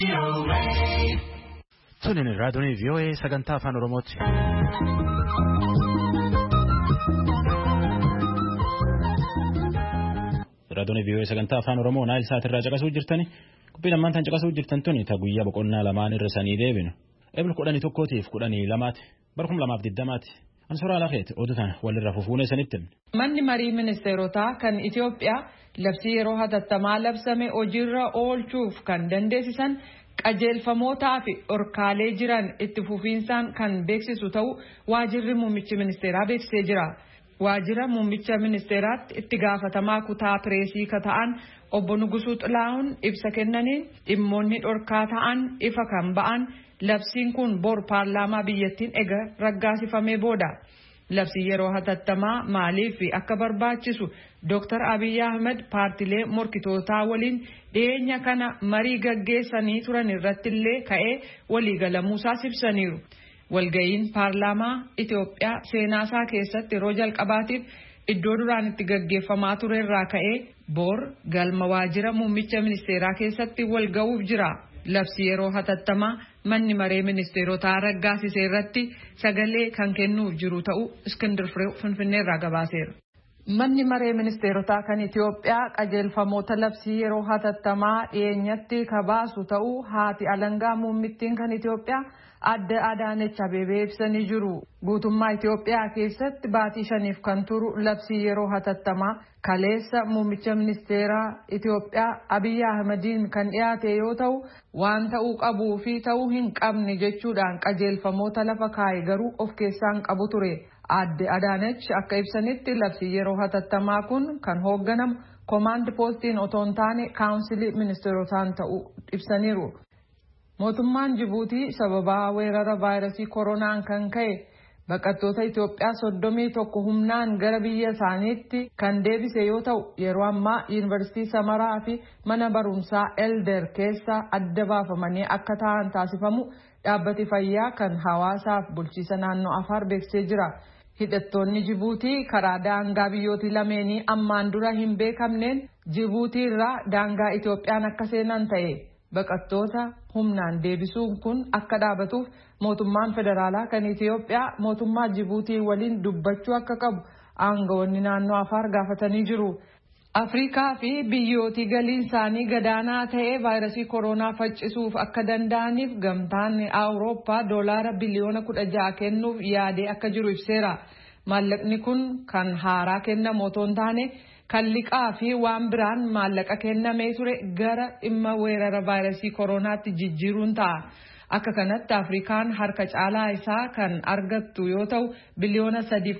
Sunin raadiyoon VOA sagantaa afaan Oromooti. Raadiyoon VOA sagantaa afaan Oromoo naayil sa'aatirraa caqasuu jirtani. Qophiin ammaan tan caqasuu jirtan tuni ta guyyaa boqonnaa lamaan irra sanii deebinu. Eebla 11tiif 12ti bara 2020ti. Ansoraa lafeeti oduutaan walirra fufuunee sanitti. Manni marii ministeerotaa kan Itoophiyaa labsii yeroo hatattamaa labsame hojiirra oolchuuf kan dandeessisan qajeelfamootaa fi dhorkaalee jiran itti fufiinsaan kan beeksisu ta'uu waajirri muummichi ministeeraa beeksisee jira. Waajira muummicha ministeeraatti itti gaafatamaa kutaa pireesii ta'an obbo Nugusuu Xilaahun ibsa kennaniin dhimmoonni dhorkaa ta'an ifa kan ba'an labsiin kun bor paarlaamaa biyyattiin ega raggaasifamee booda. Labsii yeroo hatattamaa maaliif akka barbaachisu Dr. Abiy Ahmed paartilee morkitootaa waliin dhiyeenya kana marii gaggeessanii turan irrattillee ka'ee waliigalamuusaa ibsaniiru. Walga'iin paarlaamaa Itoophiyaa seenaasaa keessatti yeroo jalqabaatiif iddoo duraan itti gaggeeffamaa ture irraa ka'ee bor galma waajira muummicha ministeeraa keessatti walga'uuf jira. Labsii yeroo hatattamaa manni maree ministeerotaa raggaasisee irratti sagalee kan kennuuf jiru ta'uu Iskindir Fireew Finfinneerraa gabaaseera. Manni maree ministeerotaa kan Itoophiyaa qajeelfamoota labsii yeroo hatattamaa dhiyeenyatti kabaasu ta'uu haati alangaa muummittiin kan Itoophiyaa adde Adaanech Abeebee ibsanii jiru. Guutummaa Itoophiyaa keessatti baatii 5 kan turu labsii yeroo hatattamaa kaleessa muummicha ministeeraa Itoophiyaa Abiy Ahmediin kan dhiyaate yoo ta'u waan ta'uu qabuu fi ta'uu hin qabne jechuudhaan qajeelfamoota lafa kaa'e garuu of keessaan qabu ture. Adde Adaanech akka ibsanitti labsii yeroo hatattamaa kun kan hoogganamu koomaand poostiin otoo hin taane kaawunsilii ministeerotaan ta'uu ibsaniiru. Mootummaan Jibuutii sababa weerara vaayirasii koronaan kan ka'e baqattoota Itoophiyaa 31 humnaan gara biyya isaaniitti kan deebise yoo ta'u yeroo ammaa yuunivarsiitii Samaraa fi mana barumsaa Elder keessa adda baafamanii akka ta'an taasifamu dhaabbati fayyaa kan hawaasaaf bulchiisa naannoo Afaar beeksisee jira. Hidhattoonni Jibuutii karaa daangaa biyyootii lameenii ammaan dura hin beekamneen Jibuutii irraa daangaa Itoophiyaan akka seenan ta'e. Baqattoota humnaan deebisuun kun akka dhaabatuuf mootummaan federaalaa kan Itoophiyaa mootummaa Jibuutii waliin dubbachuu akka qabu aangawoonni naannoo Afaar gaafatanii jiru. Afrikaa fi biyyootii galiin isaanii gadaanaa ta'ee vaayirasii koronaa faccisuuf akka danda'aniif gamtaan Awurooppaa doolaara biliyoona 16 kennuuf yaadee akka jiru ibseera. Maallaqni kun kan haaraa kennamu otoo hin taane kan liqaa fi waan biraan maallaqa kennamee ture gara dhimma weerara vaayirasii koronaatti jijjiiruun ta'a. Akka kanatti Afrikaan harka caalaa isaa kan argattu yoo ta'u biliyoona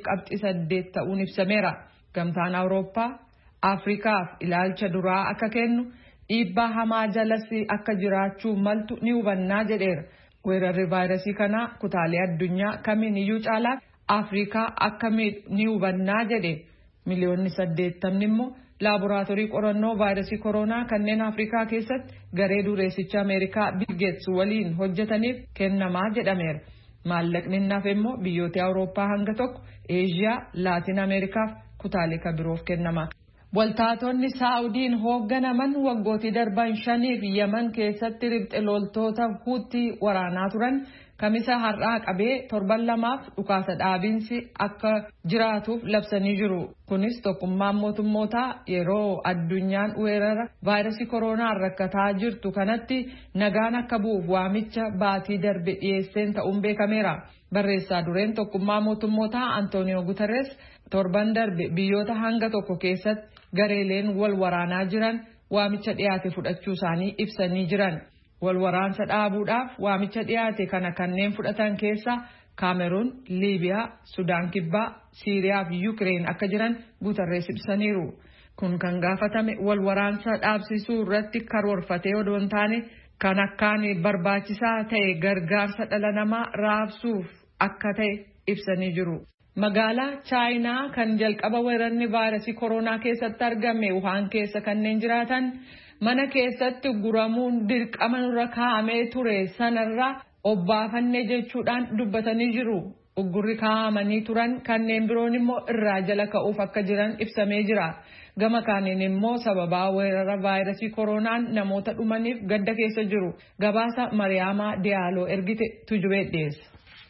3.8 ta'uun ibsameera. Gamtaan Awurooppaa Afrikaaf ilaalcha duraa akka kennu dhiibbaa hamaa jalatti akka jiraachuu maltu ni hubannaa jedheera. Weerarri vaayirasii kanaa kutaalee addunyaa kamiin iyyuu caalaa Afrikaa akka ni hubannaa jedhe. Miliyoonni 80 immoo laaboraatoorii qorannoo vaayirasii koronaa kanneen Afrikaa keessatti garee dureessicha Ameerikaa Bill Gates waliin hojjetaniif kennamaa jedhameera. Maallaqni nafe immoo biyyoota Awurooppaa hanga tokko, Eeshiyaa, Laatiin Ameerikaaf kutaalee kan biroof kennama. Waltaatonni Saa'udiin hoogganaman waggootii darban 5 Yemen keessatti riphxe loltoota Huutii waraanaa turan kamisa har'aa qabee 7 dhukaasa dhaabinsi akka jiraatuuf labsanii jiru. Kunis tokkummaan mootummootaa yeroo addunyaan weerara vaayirasii koronaan rakkataa jirtu kanatti nagaan akka bu'uuf waamicha baatii darbe dhiyeesseen ta'uun beekameera. Barreessaa dureen tokkummaa mootummootaa Antooniyoo Guterres torban darbe biyyoota hanga tokko keessatti gareeleen wal waraanaa jiran waamicha dhiyaate fudhachuu isaanii ibsanii jiran. Wal waraansa dhaabuudhaaf waamicha dhiyaate kana kanneen fudhatan keessaa Kaameruun, Liibiyaa, Sudaan Kibbaa, Siiriyaa fi Yukireen akka jiran Guterres ibsaniiru. Kun kan gaafatame wal waraansa dhaabsisuu irratti karoorfatee odoo hin taane kan akkaan barbaachisaa ta'e gargaarsa dhala namaa raabsuuf akka ta'e ibsanii jiru. Magaalaa Chaayinaa kan jalqaba weerarni vaayirasii koronaa keessatti argame Wuhaan keessa kanneen jiraatan mana keessatti guramuun dirqama nurra kaa'amee ture sanarraa obbaafanne jechuudhaan dubbatanii jiru. uggurri kaa'amanii turan kanneen biroon immoo irraa jala ka'uuf akka jiran ibsamee jira. Gama kaaniin immoo sababaa weerara vaayirasii koronaan namoota dhumaniif gadda keessa jiru. Gabaasa Mariyaamaa Diyaaloo ergite tujubee dhiyeessa.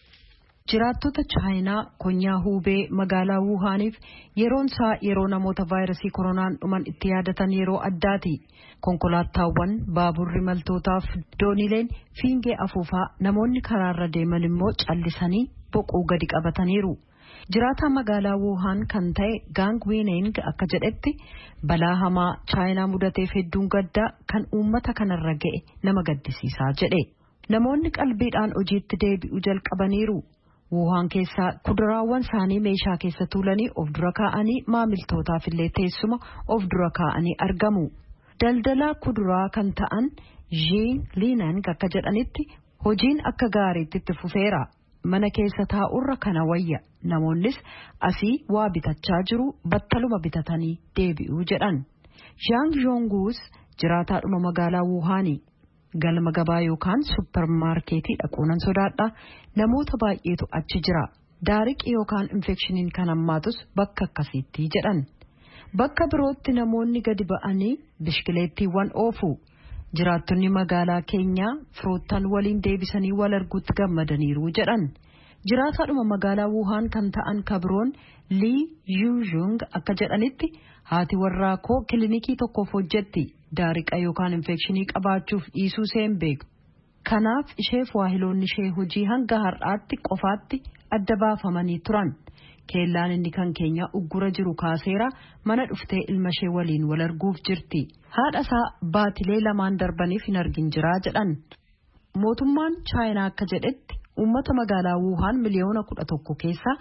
Jiraattota Chaayinaa konyaa Hubee magaalaa Wuhaaniif yeroon isaa yeroo namoota vaayirasii koronaan dhuman itti yaadatan yeroo addaati. Konkolaataawwan, baaburri maltootaaf doonileen fiingee afuufaa namoonni karaarra deeman immoo callisanii boquu gadi qabataniiru. Jiraataa magaalaa Wuhan kan ta'e Gang Winning akka jedhetti balaa hamaa Chaayinaa mudateef hedduun gaddaa kan uummata kanarra ga'e nama gaddisiisaa jedhe. Namoonni qalbiidhaan hojiitti deebi'uu jalqabaniiru. Wuhan keessaa kuduraawwan isaanii meeshaa keessa tuulanii of dura kaa'anii maamiltootaaf illee teessuma of dura kaa'anii argamu. Daldalaa kuduraa kan ta'an Jean Linan akka jedhanitti hojiin akka gaariitti itti fufeera. Mana keessa taa'urra kana wayya. Namoonnis asii waa bitachaa jiru battaluma bitatanii deebi'uu jedhan. Zhang Zhongguus jiraataadhuma magaalaa Wuhaanii. Galma gabaa yookaan suppermaarkeetii dhaquunan sodaadha. Namoota baay'eetu achi jira. Daariqi yookaan infekshiniin kan hammaatus bakka akkasiitti jedhan. Bakka birootti namoonni gadi ba'anii bishkileettiiwwan oofu. Jiraattonni magaalaa keenyaa firoottan waliin deebisanii wal arguutti gammadaniiru jedhan. Jiraataadhuma magaalaa Wuhan kan ta'an kabroon Lee Yuzhong akka jedhanitti haati warraa koo kilinikii tokkoof hojjetti. Daariqa yookaan infekshinii qabaachuuf dhiisuu seen beeku. Kanaaf isheef waahiloonni ishee hojii hanga har'aatti qofaatti adda baafamanii turan. Keellaan inni kan keenya uggura jiru kaaseera mana dhuftee ilma ishee waliin wal arguuf jirti. Haadha isaa baatilee lamaan darbaniif hin argin jiraa jedhan. Mootummaan Chaayinaa akka jedhetti uummata magaalaa Wuhan miliyoona 11 keessaa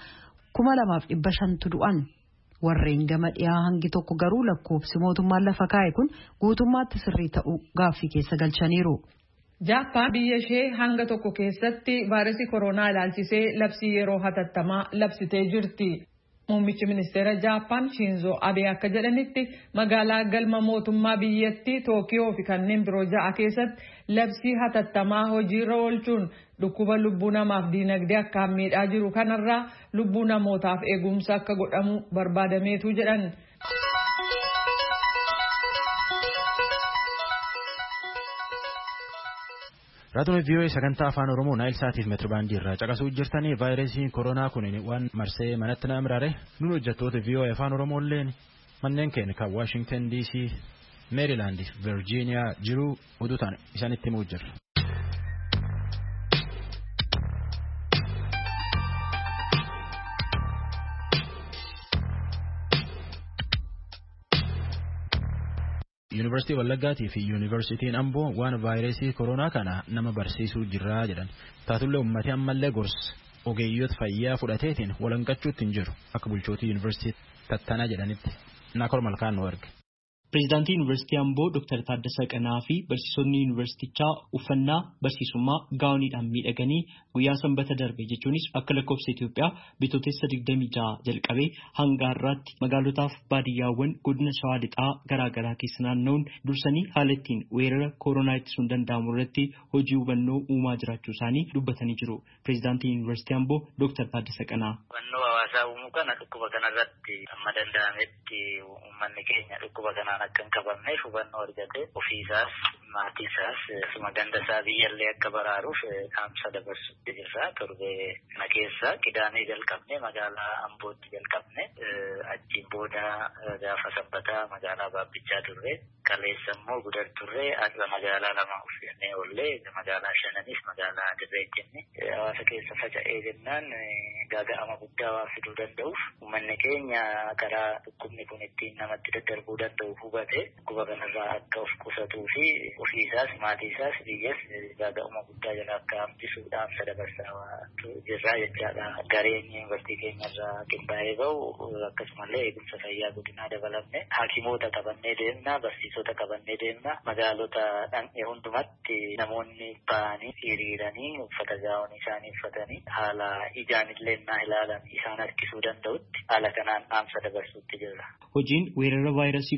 2,500 du'an. Warreen gama dhiyaa hangi tokko garuu lakkoofsi mootummaan lafa kaa'e kun guutummaatti sirrii ta'uu gaaffii keessa galchaniiru. Jaappaan biyya ishee hanga tokko keessatti vaayirasii koronaa ilaalchisee labsii yeroo hatattamaa labsitee jirti. Muummichi ministeera Jaappaan Shinzo Abe akka jedhanitti magaalaa galma mootummaa biyyattii Tookiyoo fi kanneen biroo 6 keessatti labsii hatattamaa hojiirra oolchuun dhukkuba lubbuu namaaf diinagdee akka miidhaa jiru kanarraa lubbuu namootaaf eegumsa akka godhamu barbaadameetu jedhan. Raadiyoo VOA sagantaa afaan Oromoo Naayil Saatiif meetirbaandii irraa caqasuu jirtanii vaayirasiin koronaa kun waan marsee manatti na imraare nuun hojjettoota VOA afaan Oromoo illeen manneen keenya kan Washington DC, Maryland, Virginia jiru oduutaan isaanitti himuu jirra. Yuunivarsiitii Wallaggaatii fi Yuunivarsiitiin Amboo waan vaayirasii koronaa kana nama barsiisuu jirraa jedhan. Taatullee uummatni ammallee gorsa ogeeyyoota fayyaa fudhateetiin walanqachuutti hin jiru. Akka bulchootii yuunivarsiitii Tattanaa jedhanitti Naakor Malkaan nu erge. Pireezidaantii Yuunivarsiitii Amboo Dr. Taaddasaa Qanaa fi barsiisonni yuunivarsiitichaa uffannaa barsiisummaa gaawoniidhaan miidhaganii guyyaa sanbata darbe jechuunis akka lakkoofsa Itoophiyaa bitootessa 26 jalqabee hanga har'aatti magaalotaaf baadiyyaawwan godina Shawaa Lixaa garaagaraa keessa naanna'uun dursanii haala ittiin weerara koronaa ittisuun danda'amu irratti hojii hubannoo uumaa jiraachuu isaanii dubbatanii jiru. Pireezidaantii Yuunivarsiitii Amboo Dr. Taaddasaa Qanaa. Hubannoo hawaasaa uumuu kana dhukkuba kanarratti amma danda'ametti uummanni keenya dhukkuba kanaan akka hin qabamneef hubannoo argatee ofiisaas maatiisaas suma gandasaa biyyallee akka baraaruuf dhaamsa dabarsutti jirra. Torbee kana keessa Qidaamee jalqabne magaalaa Ambootti jalqabne achiin booda gaafa sabbataa magaalaa Baabbichaa turre kaleessa immoo Gudar turre akka magaalaa lama uffinnee ollee magaalaa Shananis magaalaa Dirree jenne hawaasa keessa faca'ee jennaan gaaga'ama guddaa waan fiduu danda'uuf uummanni keenya karaa dhukkubni kun ittiin namatti daddarbuu danda'u hubate dhukkuba kanarraa akka of qusatuu fi ofiisaas maatiisaas biyyas gaaga'uma guddaa jala akka hambisuu dhaamsa dabarsaa jirraa jechaadha. Gareen yuunivarsiitii keenyarraa qindaa'ee bahu akkasumallee eegumsa fayyaa godinaa dabalamne haakimoota qabannee deemna, barsiisota qabannee deemna. Magaalota dhan'ee hundumatti namoonni ba'anii hiriiranii uffata gaa'onii isaanii uffatanii haala ijaanillee naa ilaalan isaan harkisuu danda'utti haala kanaan dhaamsa dabarsuutti jirra. Hojiin weerara vaayirasii koronaa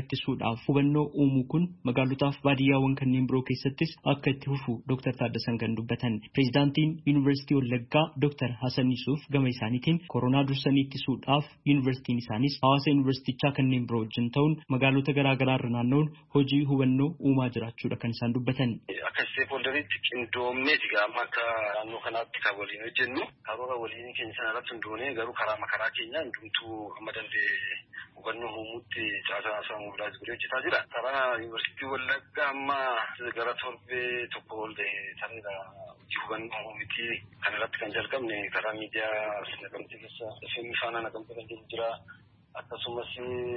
ittisuudhaaf hubannoo uumuu kun magaalotaaf baadiyyaawwan kanneen biroo keessattis akka itti fufu Dr. Taaddasan kan dubbatan. Pireezidaantiin Yuunivarsiitii Wallaggaa Dr. Hasan Yusuf gama isaaniitiin koronaa dursanii ittisuudhaaf yuunivarsiitiin isaanis hawaasa yuunivarsiitichaa kanneen biroo wajjin ta'uun magaalota garaagaraa irra naanna'uun hojii hubannoo uumaa jiraachuudha kan isaan dubbatan. Akka steekholdariitti qindoomneeti gaafa akka naannoo kanaatti kan waliin hojjennu karoora waliin keenya sana irratti hundoonee garuu karaa keenya hundumtuu amma danda'e hubannoo uumuutti caasaa sammuu hojjetaa jira. Karaa yuunivarsiitii Wallaggaa amma gara torbee tokko ol ta'eera hojii hubannoo uumuutii kan irratti kan jalqabne karaa miidiyaa Naqamtee keessa FM faana Naqamtee kan jiru jira. Akkasumas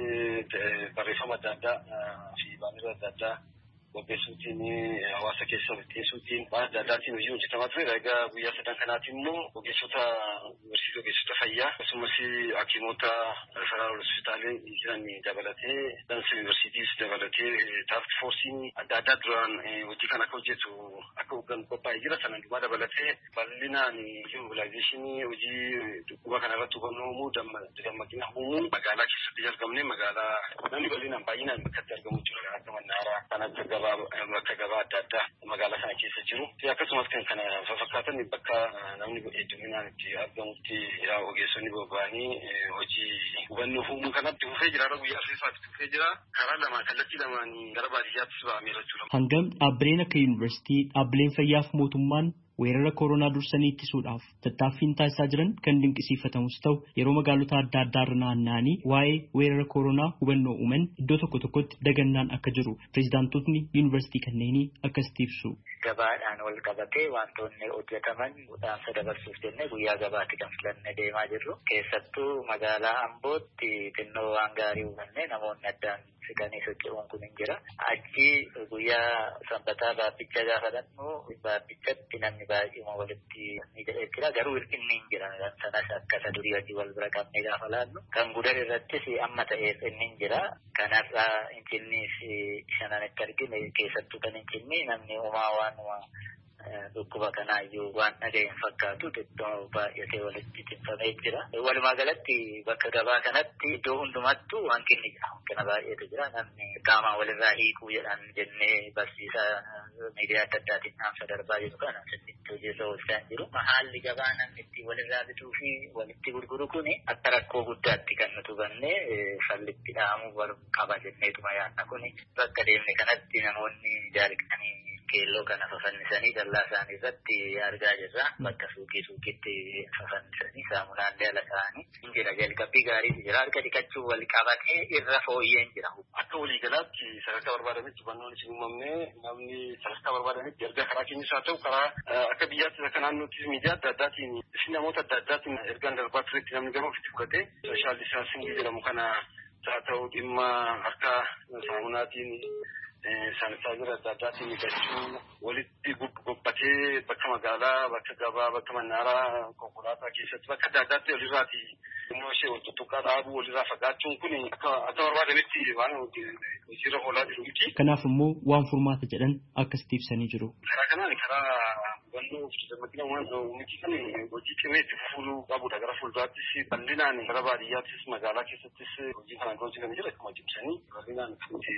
barreeffama adda addaa fi baanira adda addaa qopheessuutiin hawaasa keessa bitteessuutiin waan adda addaatiin hojii hojjetamaa tureera. Egaa guyyaa sadan kanaatiin immoo ogeessota yuunivarsiitii ogeessota fayyaa akkasumas hakiimota federal hospitaalee jiran dabalatee dansa yuunivarsiitiis dabalatee taask foorsiin adda addaa duraan hojii kan akka hojjetu akka hoggan qophaa'ee jira. Sana hundumaa dabalatee bal'inaan mobilaayizeeshinii hojii dhukkuba kana irratti hubannoo uumuu dammaqina uumuu magaalaa keessatti jalqabnee magaalaa namni bal'inaan baay'inaan bakka itti argamu jira. Akka Mannaaraa kan akka bakka gabaa adda addaa magaalaa kana keessa jiru. Akkasumas kan kana fakkaatan bakka namni hedduminaan itti argamutti ogeessonni bobba'anii hojii hubannoo uumuu kanatti dhufee jira. Guyyaa afreeffaatti dhufee jira. Karaa lama kallattii lamaan gara baadiyyaattis ba'ameera jechuudha. Hangam dhaabbileen akka yuunivarsiitii, dhaabbileen fayyaaf mootummaan weerara koronaa dursanii ittisuudhaaf tattaaffiin taasisaa jiran kan dinqisiifatamus ta'u yeroo magaalota adda addaa irra naanna'anii waa'ee weerara koronaa hubannoo uuman iddoo tokko tokkotti dagannaan akka jiru pireezidaantotni yuunivarsiitii kanneenii akkasitti ibsu. Gabaadhaan wal qabatee wantoonni hojjetaman dhaamsa dabarsuuf jennee guyyaa gabaatti kan filannee deemaa jirru. Keessattuu magaalaa Ambootti xinnoo waan gaarii uumannee namoonni addaan siqanii socho'uun kun hin jira. Achi guyyaa sanbataa baabbicha gaafa dhannu baabbichatti namni baay'eema walitti ni jedhee jira. Garuu hir'inni hin jira. Sanas akka durii hojii wal bira qabnee gaafa laallu. Kan Gudar irrattis amma ta'eef inni hin jira. Kanarraa incinnis shananitti argine keessattuu kan incinni namni uumaa waanuma dhukkuba kanaayyuu waan dhaga'een fakkaatu xiqqoo baay'atee walitti cimfamee jira. Walumaa galatti bakka gabaa kanatti iddoo hundumattuu hanqinni jira. Hanqina baay'eetu jira. Namni qaamaa walirraa hiikuu jedhan jennee barsiisaa miidiyaa adda addaatiin dhaamsa darbaa jiru kana sirriitti hojiirra oolchaa jiru. Haalli gabaa namni itti walirraa bituu fi walitti gurguru kun akka rakkoo guddaatti kan nuti hubanne fallitti dhahamuu qaba jenneetuma yaadna kun bakka deemne kanatti namoonni jaallatanii keelloo kana fafannisanii dallaa isaanii irratti argaa jirra. Bakka suuqiitti fafannisanii saamunaallee ala ta'anii hin jira. Jalqabbii gaariitu jira. Harka dhiqachuu wal qabatee irra fooyyeen jira. Akka waliigalaatti sadarkaa barbaadametti hubannoon isin uumamne namni sadarkaa barbaadametti erga karaa keenyas haa ta'u karaa akka biyyaatti akka naannootti miidiyaa adda addaatiin isin namoota adda addaatiin ergaan darbaa turetti namni garuu ofitti fudhatee sooshaal distaansiingii jedhamu kana haa ta'u dhimma harka saamunaatiin saanitaayizara adda addaatiin miidhagchuu walitti gobbatee bakka magaalaa, bakka gabaa, bakka mannaaraa, konkolaataa keessatti bakka adda addaatti walirraati immoo ishee wal tuttuqqaa dhaabuu walirraa fagaachuun kun akka barbaadametti waan hojiirra oolaa jiru miti. Kanaaf immoo waan furmaata jedhan akkasitti ibsanii jiru. Karaa kanaan karaa hubannoo fi dammaqina miti kan hojii cimee itti fufuu qabudha. Gara fuulduraattis bal'inaan gara baadiyyaattis magaalaa keessattis hojii kanaan hojii kan jira akkuma cimsanii bal'inaan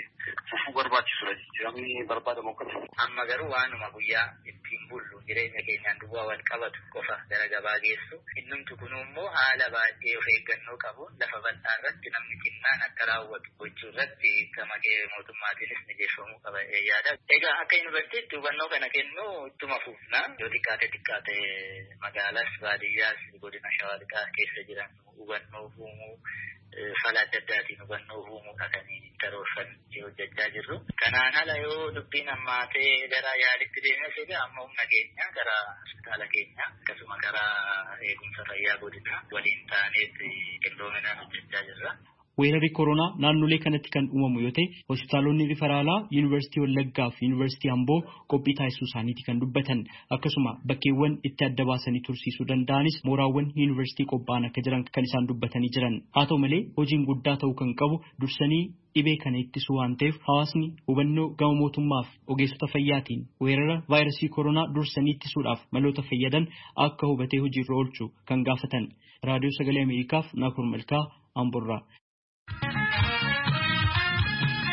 fufuu barbaachisudha. Jijjiiramni barbaadamu akkasuma. Amma garuu waanuma guyyaa ittiin bullu jireenya keenyaan duwwaa wal qabatu qofa gara gabaa geessu. Innumtu kun immoo haala baay'ee of eeggannoo qabu lafa bal'aa irratti namni xinnaan akka raawwatu gochuu irratti gama mootummaatiinis mijeeffamuu qaba yaada. Egaa akka yuunivarsiitiitti hubannoo kana kennu ittuma fufna. Yoo xiqqaate magaalaas baadiyyaas godina Shawaa Lixaa keessa jiran hubannoo uumuu fala adda addaatiin hubannoo uumuudha kan karoorfan hojjechaa jirru. Kanaan ala yoo dubbiin hammaatee gara yaalitti deemes egaa amma humna keenya gara hospitaala keenya akkasuma gara eegumsa fayyaa godina waliin taaneetti qindoominaan hojjechaa jirra. Weerarri koronaa naannolee kanatti kan uumamu yoo ta'e hospitaalonni riferaalaa yuunivarsiitii Wallaggaa fi yuunivarsiitii Amboo qophii taasisuu isaaniiti kan dubbatan. Akkasuma bakkeewwan itti adda baasanii tursiisuu danda'anis mooraawwan yuunivarsiitii qophaa'an akka jiran kan isaan dubbatanii jiran. Haa ta'u malee hojiin guddaa ta'uu kan qabu dursanii dhibee kana ittisuu waan ta'eef hawaasni hubannoo gama mootummaaf ogeessota fayyaatiin weerara vaayirasii koronaa dursanii ittisuudhaaf maloota fayyadan akka hubatee hojiirra oolchu kan gaafatan. Raadiyoo Sagalee Ameerikaaf Naakur Malkaa Amborraa.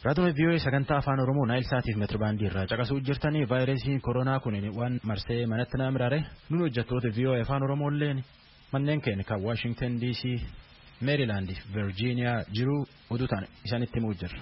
Raadiyoo VOA sagantaa afaan Oromoo Naayil Saatiif meetirbaandii irraa caqasuu jirtanii vaayirasiin koronaa kun waan marsee manatti nama miraare nuyi hojjettoota VOA afaan Oromoo illeen manneen keenya kan Washington DC, Maryland fi Virginia jiru oduutaan isaanitti himuu jirra.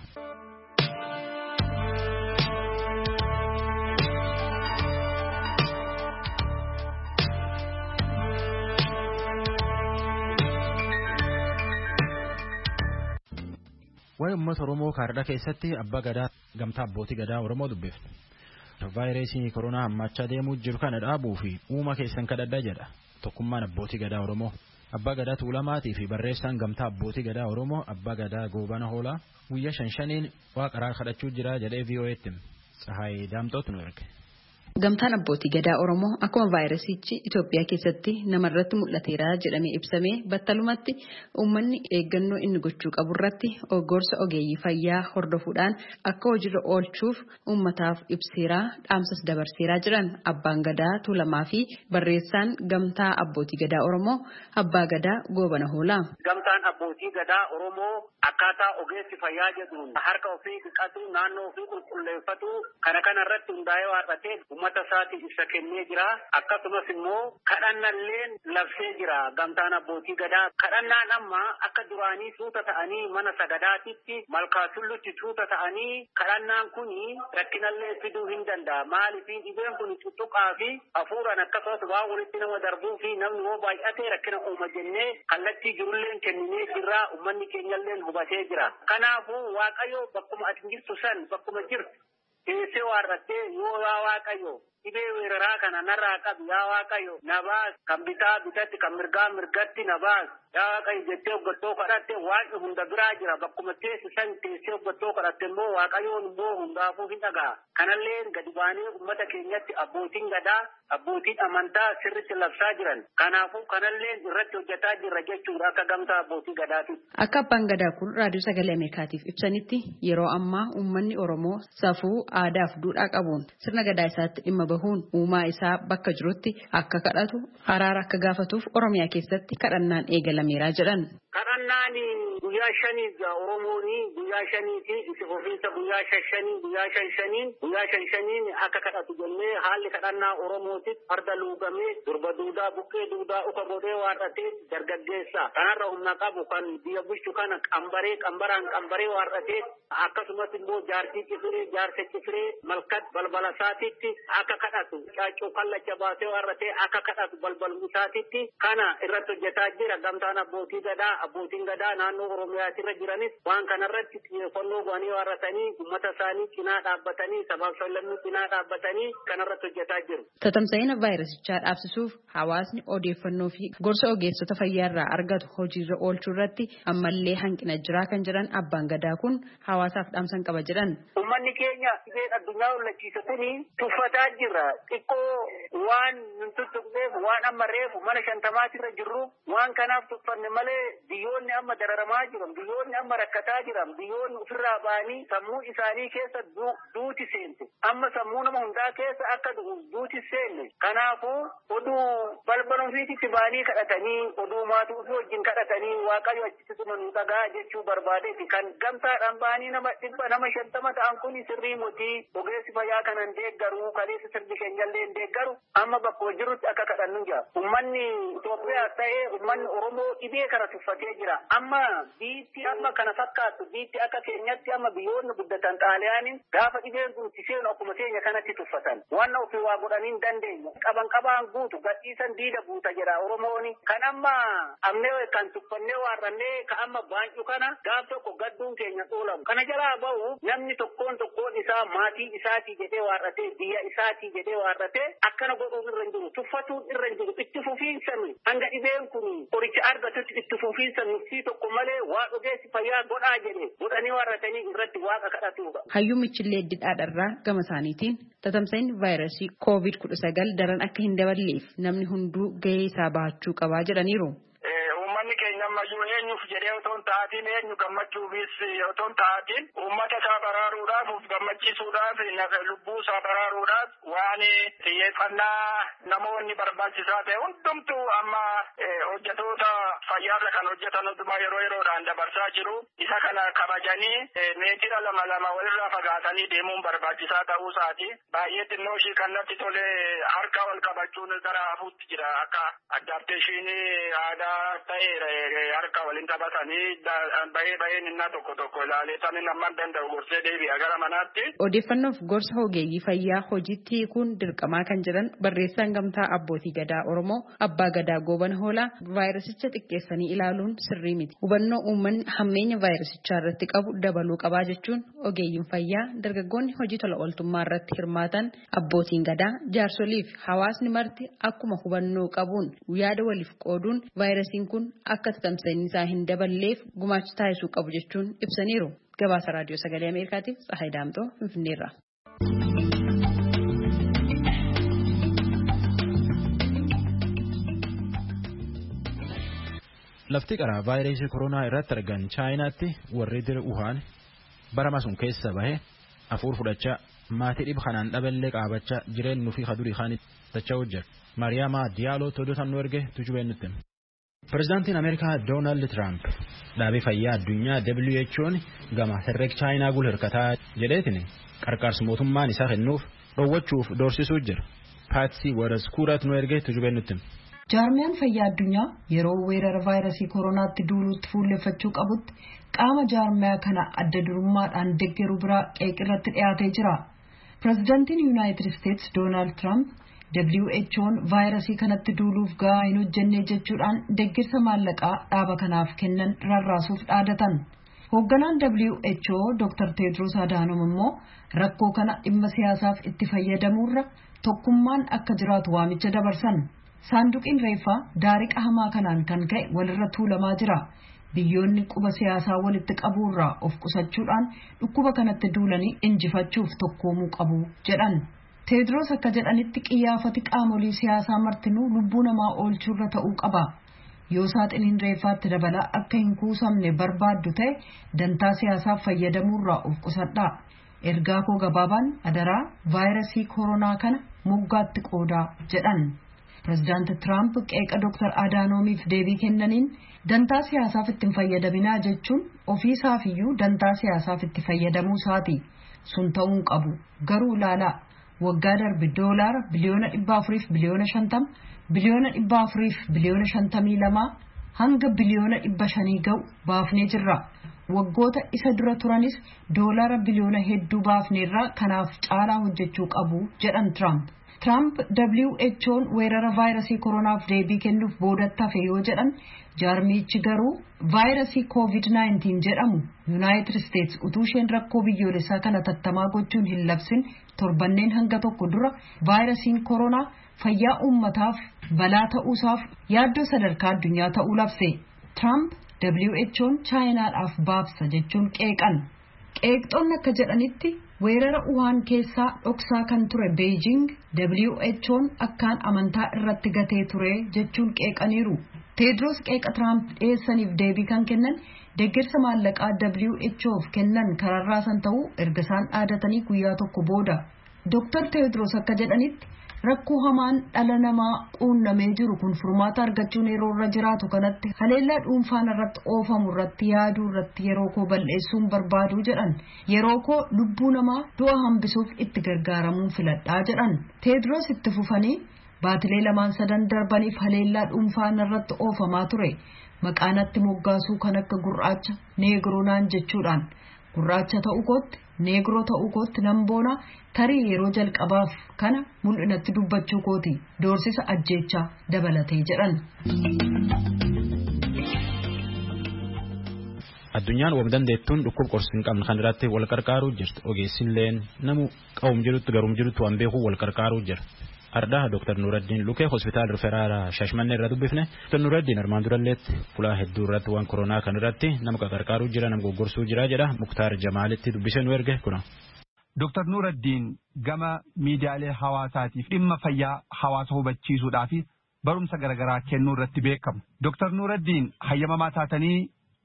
Waa'ee uummata Oromoo kaardhaa keessatti abbaa gadaa gamtaa abbootii gadaa Oromoo dubbifne. Vaayirasii koronaa hammachaa deemuu jiru kana dhaabuu fi uuma keessan kadhadhaa jedha. Tokkummaan abbootii gadaa Oromoo. Abbaa gadaa Tuulamaatii fi barreessaan gamtaa abbootii gadaa Oromoo abbaa gadaa Goobana Hoolaa guyyaa 5 waaqaraa kadhachuu jira jedhee VOA'tti Tsahaayii Daamxootu nu erge. Gamtaan abbootii gadaa Oromoo akkuma vaayirasichi Itoophiyaa keessatti namarratti mul'ateera jedhamee ibsamee battalumatti uummanni eeggannoo inni gochuu qabu irratti gorsa ogeeyyii fayyaa hordofuudhaan akka hojiirra oolchuuf uummataaf ibseera dhaamsas dabarseeraa jiran abbaan gadaa Tuulamaa fi barreessaan gamtaa abbootii gadaa Oromoo abbaa gadaa Goobana Hoolaa. Gamtaan abbootii gadaa Oromoo akkaataa ogeessi fayyaa jedhuun harka ofii dhiqatu naannoo ofii qulqulleeffatu kana irratti hundaa'ee waarratee ummata isaati ibsa kennee jira. Akkasumas immoo kadhannalleen labsee jira gamtaan abbootii gadaa. Kadhannaan amma akka duraanii suuta ta'anii mana sagadaatitti malkaatullutti suuta ta'anii kadhannaan kuni rakkinallee fiduu hin danda'a. Maaliif dhibeen kun tuttuqaa fi hafuuraan akkasumas waan walitti nama darbuu fi namni hoo baay'atee rakkina uuma jennee kallattii jirulleen kenninee jirra. Uummanni keenyalleen hubatee jira. Kanaafuu Waaqayyo bakkuma ati jirtu san bakkuma jirtu teessee waarrattee yoo Waaqayyo dhibee weeraraa kana narraa qabu yaa Waaqayyo na baas kan bitaa bitatti kan mirgaa mirgatti na baas yaa Waaqayyo jettee hoggattoo kadhatte waan hunda biraa jira bakkuma teessisan teessee hoggattoo kadhatte immoo Waaqayyoon immoo hundaafuu hin dhaga'a. Kanallee gadi baanee uummata keenyatti abbootiin gadaa abbootiin amantaa sirriitti labsaa jiran. Kanaafuu kanallee irratti hojjetaa jirra jechuudha akka gamtaa abbootii gadaati. Akka abbaan gadaa kun raadiyoo sagalee Ameerikaatiif ibsanitti yeroo ammaa uummanni Oromoo safuu aadaa fi duudhaa qabuun sirna gadaa isaatti dhimma bahuun uumaa isaa bakka jirutti akka kadhatu araara akka gaafatuuf Oromiyaa keessatti kadhannaan eegalameera jedhan. Kadhannaan guyyaa 5 Oromooni guyyaa 5 itti ofiisa guyyaa 5 guyyaa 5 akka kadhatu jennee haalli kadhannaa Oromootti farda luugamee durba duudaa buqqee duudaa uka godhee waarratee dargaggeessa kanarra humna qabu kan biyya bulchu kana qambaree waarratee akkasumas immoo jaartii cifiree malkat balbala isaatitti akka kadhatu caaccuu kallacha baasee waarratee akka kadhatu balbal isaatitti kana irratti hojjetaa jira gamtaan abbootiin gadaa naannoo Oromiyaatirra jiranis waan kanarratti xiyyeeffannoo goonii waarratanii uummata isaanii cinaa dhaabbatanii sabaaf sablammii cinaa dhaabbatanii kanarratti hojjetaa jiru. Tatamsa'ina vaayirasichaa dhaabsisuuf hawaasni odeeffannoo fi gorsa ogeessota fayyaarraa argatu hojiirra oolchuu irratti ammallee hanqina jiraa kan jedhan abbaan gadaa kun hawaasaaf dhaamsan qaba jedhan. Uummanni keenya dhibeen addunyaa hollachiisu kuni tuffataa jira. Xiqqoo waan nun tuttuqneef waan amma reefu mana 50 jirru waan kanaaf tuffanne malee biyyoonni amma dararamaa jiran biyyoonni amma rakkataa jiran biyyoonni ofirraa ba'anii sammuu isaanii keessa duuti seente. Amma sammuu nama hundaa keessa akka duuti seenne. Kanaafuu oduu balbala ofiitti ba'anii kadhatanii oduu maatii ofii wajjin kadhatanii Waaqayyo achitti tumanuu dhagaa jechuu barbaadeeti kan gamtaadhaan ba'anii nama 50 ta'an kun sirrii mootii ogeessi fayyaa kanan deeggaru kaleessa sirbi keenyallee deeggaru amma bakka jirutti akka kadhannu jira. Uummanni Itoophiyaa ta'ee uummanni Oromoo dhibee kana tuffatee jira. Amma biitti amma kana fakkaatu biitti akka keenyatti amma biyyoonni guddatan Xaaliyaaniin gaafa dhibeen kun seenu akkuma keenya kanatti tuffatan. Waan ofii waa godhanii hin dandeenye. Qabaan guutu gadhiisan diida buuta jedha Oromooni. Kan amma amnee kan tuffannee waarrannee ka amma baancu kana gaaf tokko gadduun keenya xoolamu. Kana jalaa bahu namni tokkoon isaa maatii isaatii jedhee waarratee biyya isaatii jedhee waarratee akkana godhuun irra hin jiru tuffatuun irra hin jiru itti fufiinsan hanga dhibeen kun qoricha argatutti itti fufiinsan nuffii tokko malee waa ogeessi fayyaa godhaa jedhe godhanii waarratanii irratti waaqa kadhatuudha. Hayyuu Michillee Didhaadharraa gama isaaniitiin tatamsa'inni vaayirasii COVID-19 daran akka hin daballeef namni hunduu gahee isaa bahachuu qabaa jedhaniiru. Uummanni keenya ammayyuu eenyu gammachuuf jedhee otoo hin ta'atiin eenyu gammachuufis otoo hin ta'atiin uummata isaa baraaruudhaaf of gammachiisuudhaaf lubbuu isaa baraaruudhaaf waan xiyyeeffannaa namoonni barbaachisaa ta'e hundumtuu amma hojjetoota fayyaarra kan hojjetan hundumaa yeroo yeroodhaan dabarsaa jiru. Isa kana kabajanii meetira lama walirraa fagaatanii deemuun barbaachisaa ta'uu isaati. Baay'ee xinnoo ishii kan natti tole harka wal qabachuun gara hafuutti jira. Akka addaapteeshinii aadaa ta'e harka waliin taphatanii baheen innaa tokko ilaalee sanin amman danda'u gorsee deebi'a gara manaatti. Odeeffannoof gorsa ogeeyyii fayyaa hojiitti hiikuun dirqamaa kan jiran barreessaan gamtaa abbootii gadaa Oromoo Abbaa Gadaa Goobana Hoolaa vaayirasicha xiqqeessanii ilaaluun sirrii miti. Hubannoo uummanni hammeenya vaayirasichaa irratti qabu dabaluu qabaa jechuun ogeeyyiin fayyaa dargaggoonni hojii tola ooltummaa irratti hirmaatan abbootiin gadaa jaarsolii fi hawaasni marti akkuma hubannoo qabuun yaada waliif qooduun vaayirasiin kun akka tamsa'iinsaa hin daballeef gumaacha taasisuu qabu jechuun ibsaniiru. Gabaasa raadiyoo sagalee Ameerikaatiif Tsahaay Daamtoo Finfinneerraa. Lafti qaraa vaayirasii koronaa irratti argan chaayinaatti warri dira Wuhaan barama sun keessa bahe hafuur fudhachaa maatii dhib kanaan dhaballee qaabachaa jireenyu fi hadurii isaanii tachaa hojjetu. Maariyaama Diyaaloo todotan nu erge tujubeen nutti. Pireezidaantiin Ameerikaa Doonaald Tiraamp dhaabbii fayyaa addunyaa WHO'n gama herreega chaayinaa gul hirkataa jedheetiin qarqaarsa mootummaan isaa kennuuf dhoowwachuuf doorsisuu jira. Paatsii Waraskuuraat nu erge tujubeen nutti. Jaarmiyaan fayyaa addunyaa yeroo weerara vaayirasii koronaatti duuluutti fuulleffachuu qabutti qaama jaarmiyaa kana adda durummaadhaan deeggaruu biraa qeeqirratti dhiyaatee jira. Pireezidaantiin Yuunaayitid Isteetsi Doonaald Tiraamp WHO'n vaayirasii kanatti duuluuf gahaa hin hojjenne jechuudhaan deeggarsa maallaqaa dhaaba kanaaf kennan rarraasuuf dhaadatan. Hoogganaan WHO Dr. Tedros Adhanom immoo rakkoo kana dhimma siyaasaaf itti fayyadamuurra tokkummaan akka jiraatu waamicha dabarsan. Saanduqiin reeffaa daariqa hamaa kanaan kan ka'e walirra tuulamaa jira. Biyyoonni quba siyaasaa walitti qabuurraa of qusachuudhaan dhukkuba kanatti duulanii injifachuuf tokkoomuu qabu jedhan. Tedros akka jedhanitti qiyyaafati qaamolee siyaasaa martinuu lubbuu namaa oolchuurra ta'uu qaba. Yoo saaxiniin reeffaatti dabalaa akka hin kuusamne barbaaddu ta'e dantaa siyaasaaf fayyadamuurraa of qusadhaa. Ergaa koo gabaabaan adaraa vaayirasii koronaa kana moggaatti qoodaa jedhan. Pireezidaanti Tiraamp qeeqa Dr. Adhanomiif deebii kennaniin dantaa siyaasaaf itti hin fayyadaminaa jechuun ofiisaafiyyuu dantaa siyaasaaf itti fayyadamuu isaati. Sun ta'uu qabu. Garuu ilaalaa waggaa darbe doolaara biliyoona 400 fi biliyoona 50, biliyoona 400 fi biliyoona 52 hanga biliyoona 500 ga'u baafnee jirra. Waggoota isa dura turanis doolaara biliyoona hedduu baafneerra kanaaf caalaa hojjechuu qabu jedhan Tiraamp. Tiraamp WHO'n weerara vaayirasii koronaaf deebii kennuuf boodatti hafe yoo jedhan jaarmichi garuu vaayirasii COVID-19 jedhamu Yuunaayitid Isteetsi utuu isheen rakkoo biyyoolessaa kana tattamaa gochuun hin labsin torbanneen hanga tokko dura vaayirasiin koronaa fayyaa uummataaf balaa ta'uusaaf yaaddoo sadarkaa addunyaa ta'uu labse. Tiraamp WHO'n chaayinaadhaaf baabsa jechuun qeeqan. Qeeqxoonni akka jedhanitti weerara Wuhaan keessaa dhoksaa kan ture Beijing WHO'n akkaan amantaa irratti gatee ture jechuun qeeqaniiru. Tedros qeeqa Tiraamp dhiyeessaniif deebii kan kennan deeggarsa maallaqaa WHO'f kennan kararraasan ta'uu erga isaan dhaadatanii guyyaa tokko booda. Dr. Tedros akka jedhanitti rakkoo hamaan dhala namaa quunnamee jiru kun furmaata argachuun yeroo irra jiraatu kanatti haleellaa dhuunfaan irratti oofamu irratti yaaduu irratti yeroo koo balleessuun barbaadu jedhan. Yeroo koo lubbuu namaa du'a hambisuuf itti gargaaramuun filadhaa jedhan. Tedros itti fufanii baatilee 2-3 darbaniif haleellaa dhuunfaan irratti oofamaa ture. Maqaanatti moggaasuu kan akka gurraacha neegroonaan jechuudhaan gurraacha ta'uu kootti neegroo ta'uu kootti nan boona tarii yeroo jalqabaaf kana mul'inatti dubbachuu kooti doorsisa ajjeechaa dabalatee jedhan. Addunyaan waan dandeettuun dhukkuba qorsi hin qabne kan irratti wal qarqaaruu jirti. Ogeessilleen namu qawum jirutti garum jirutti waan beekuu wal qarqaaruu jira. Ardaa Dr. Nuraddiin Lukee hospitaal Riferaala Shashmannee irra dubbifne. Dr. Nuraddiin armaan duralleetti fulaa hedduu irratti waan koronaa kan irratti nama qarqaaruu jira nama goggorsuu jira jedha. Muktaar Jamaalitti dubbisee nu erge kuna. Dr. Nuraddiin gama miidiyaalee hawaasaatiif dhimma fayyaa hawaasa hubachiisuudhaa fi barumsa garaagaraa kennuu irratti beekamu. Dr. Nuraddiin hayyamamaa taatanii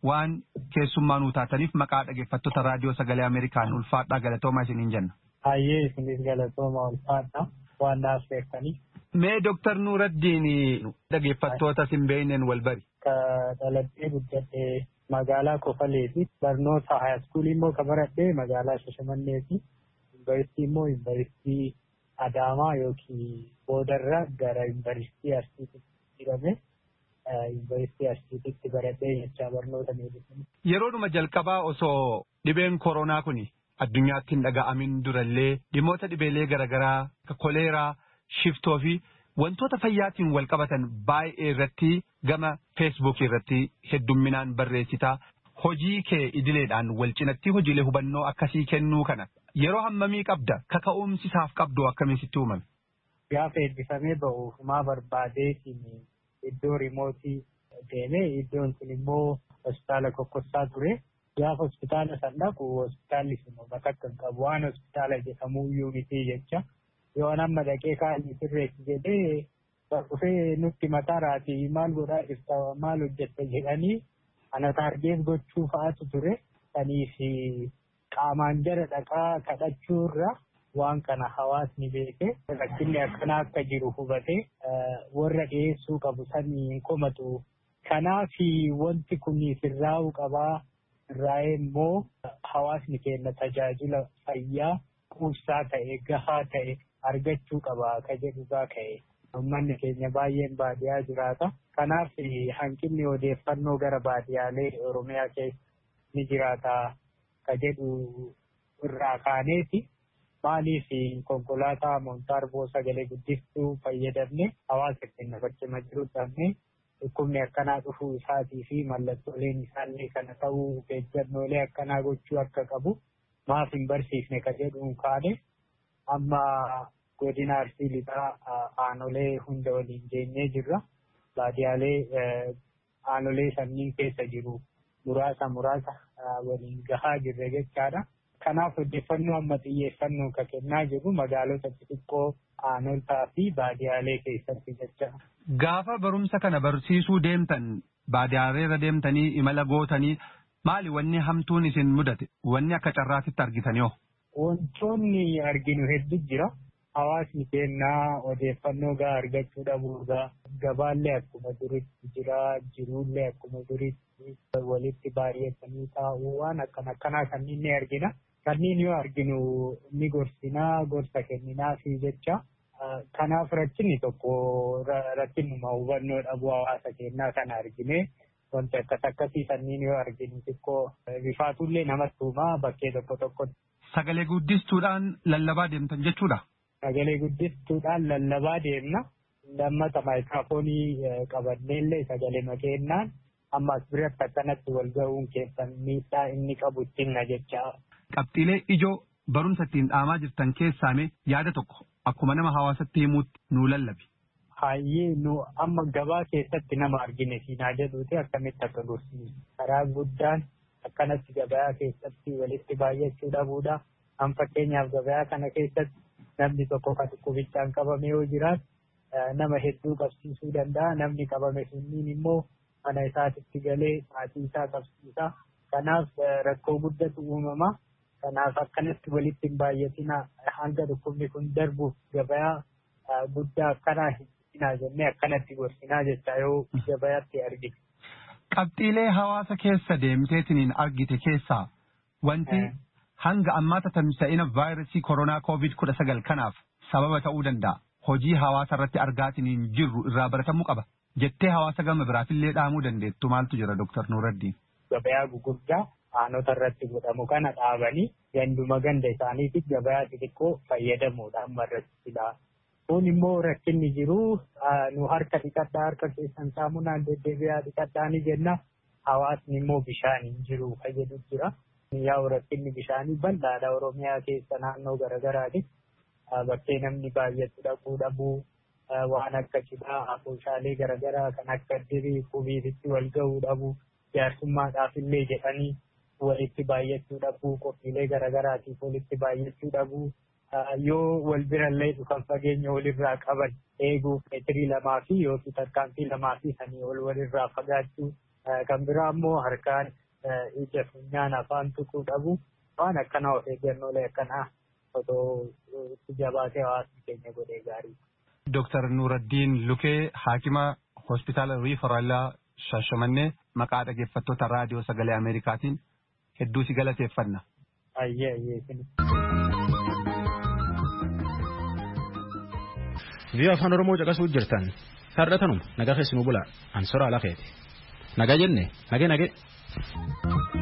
waan keessummaa nuu taataniif maqaa dhaggeeffattoota raadiyoo sagalee Ameerikaan ulfaadhaa galatoomaa isiniin jenna. Hayyee isinis galatooma ulfaadhaa waan naaf beektanii. Mee Dooktar Nuuraddiin dhaggeeffattoota sin beekneen wal bari. Dhaladhee guddadhee magaalaa Kofaleeti. Barnoota haayaskuulii immoo kan baradhee magaalaa Shashamanneeti. Yuunivarsiitii immoo yuunivarsiitii Adaamaa yookiin boodarraa gara yuunivarsiitii Arsiitti jedhame. Yuunivarsiitii Arsiitti baradhee jechaa barnoota meedisinii. Yeroodhuma jalqabaa osoo dhibeen koronaa kuni addunyaatti hin dhaga'amin durallee dhimmoota dhibeelee garaagaraa akka koleeraa, shiftoo fi wantoota fayyaatiin wal qabatan baay'ee irratti gama feesbuukii irratti heddumminaan barreessitaa hojii kee idileedhaan wal cinatti hojiilee hubannoo akkasii kennuu kana yeroo hammamii qabda kaka'umsi isaaf qabdu akkamiin sitti uumame. Gaafa eebbifamee ba'uuf maa barbaadeetiin iddoo rimootii deemee iddoon sun immoo hospitaala Kokkossaa ture. Gaafa hospitaala san dhaqu hospitaalli sun bakka kan qabu waan hospitaala jedhamu iyyuu miti jecha. Yoo amma dhaqee kaa'anii sirreessi jedhee dhufee nutti mataa raatii maal godhaa jirta maal hojjette jedhanii ana taargeef gochuu fa'aatu ture. Sanii fi qaamaan jara dhaqaa kadhachuurra waan kana hawaasni beekee rakkinni akkanaa akka jiru hubatee warra dhiyeessuu qabu sanii hin komatu. Kanaaf wanti kun sirraa'uu qabaa. Irraa'ee immoo hawaasni keenya tajaajila fayyaa quubsaa ta'e gahaa ta'e argachuu qaba ka jedhugaa ka'e. Uummanni keenya baay'een baadiyyaa jiraata. Kanaaf hanqinni odeeffannoo gara baadiyyaalee Oromiyaa keessa ni jiraata ka jedhu irraa kaaneeti. Maaliif konkolaataa Montaarboo sagalee guddistuu fayyadamne hawaasa keenya bakkee jiru dhabne dhukkubni akkanaa dhufuu isaatii fi mallattooleen isaallee kana ta'uu eeggannoolee akkanaa gochuu akka qabu maaf hin barsiifne ka jedhuun kaane amma godina Arsii lixaa aanolee hunda waliin geenyee jirra. Baadiyyaalee aanolee sanniin keessa jiru muraasa waliin gahaa jirre jechaadha. Kanaaf odeeffannoo amma xiyyeeffannoo ka kennaa jiru magaalota xixiqqoo aanoltaa fi baadiyyaalee keessatti jecha. Gaafa barumsa kana barsiisuu deemtan baadiyyaalee deemtanii imala gootanii maali wanni hamtuun isin mudate wanni akka carraatitti argitanii? Wantoonni arginu hedduu jira. Hawaasni keenyaa odeeffannoo gahaa argachuu dhabuurraa gabaallee akkuma duritti jira jiruullee akkuma duritti walitti baay'atanii taa'uu waan akkanaa kanneen ni argina. Kanneen yoo arginu ni gorsinaa gorsa kenninaa fi jecha kanaaf rakkinni tokko rakkinnuma hubannoo dhabuu hawaasa keenyaa kana argine wanti akkasii kanneen yoo arginu xiqqoo rifaatullee namatti uumaa bakkee tokko. Sagalee guddistuudhaan lallabaa deemtan jechuudha. Sagalee guddistuudhaan lallabaa deemna. Lammata maayikiraafoonii qabanneellee sagalee makeenyaan ammas biratti akkanatti wal gahuun keessan miidhaa inni qabu ittiin na jecha. Qabxiilee ijoo barumsa ittiin dhaamaa jirtan keessaame yaada tokko akkuma nama hawaasatti himuutti nuu lallabi. Hayyee nu amma gabaa keessatti nama argine siinaa jedhuuti akkamitti akka gorsiisu. Karaa guddaan akkanatti gabaa keessatti walitti baay'achuu dhabuudha. An fakkeenyaaf gabaa kana keessatti namni tokko kan dhukkubichaan qabame yoo jiraatu nama hedduu qabsiisuu danda'a. Namni qabame sunniin immoo mana isaatitti galee maatii isaa qabsiisa. Kanaaf rakkoo guddatu uumama. Kanaaf akkanatti walitti hin baay'atina hanga dhukkubni kun darbuuf gabaa guddaa akkanaa hin jennee akkanatti gorsinaa jecha yoo gabaatti argite. Qabxiilee hawaasa keessa deemteetiniin argite keessaa wanti hanga ammaata tamsa'ina vaayirasii koronaa COVID-19 kanaaf sababa ta'uu danda'a. Hojii hawaasa irratti argaatiniin jirru irraa baratamuu qaba. Jettee hawaasa gama biraatillee dhaamuu dandeettu maaltu jira Dr. Nuuraddiin? Gabaa gugurdaa aanota irratti godhamu kana dhaabanii ganduma ganda isaaniitiif gabaa xixiqqoo fayyadamuudha amma irratti filaa. Kun immoo rakkinni jiru nu harka dhiqadhaa harka keessan saamunaan deddeebi'aa dhiqadhaa ni jenna. Hawaasni immoo bishaan hin jiru fayyadu jira. Yaa'u rakkinni bishaanii bal'aadha Oromiyaa keessa naannoo garaagaraati. Bakkee namni baay'atu dhaquu dhabuu waan akka cidhaa afoosaalee garaagaraa kan akka dirii qubiititti wal gahuu dhabuu jaarsummaadhaaf illee jedhanii walitti baay'achuu dhabuu qophiilee garaagaraatiif walitti baay'achuu dhabuu yoo wal birallee dhufan fageenya walirraa qaban eeguuf meetirii 2 fi yookiin tarkaanfii 2 fi sanii ol walirraa fagaachuu Kan biraa immoo harkaan ija funyaan afaan tuquu dhabu waan akkana of eeggannoolee akkanaa otoo itti jabaatee hawaasni keenya godhee gaarii. Dooktar Nuuraddiin Lukee Haakima Hospitaala Riifaraalaa Shaashamannee maqaa dhaggeeffattoota raadiyoo sagalee Ameerikaatiin hedduu si galateeffanna. Ayyee. Biyya afaan Oromoo caqasuu jirtan sararatanuma nagaa keessanuu bulaa ansora alakeeti. Nagaa jenne nagee.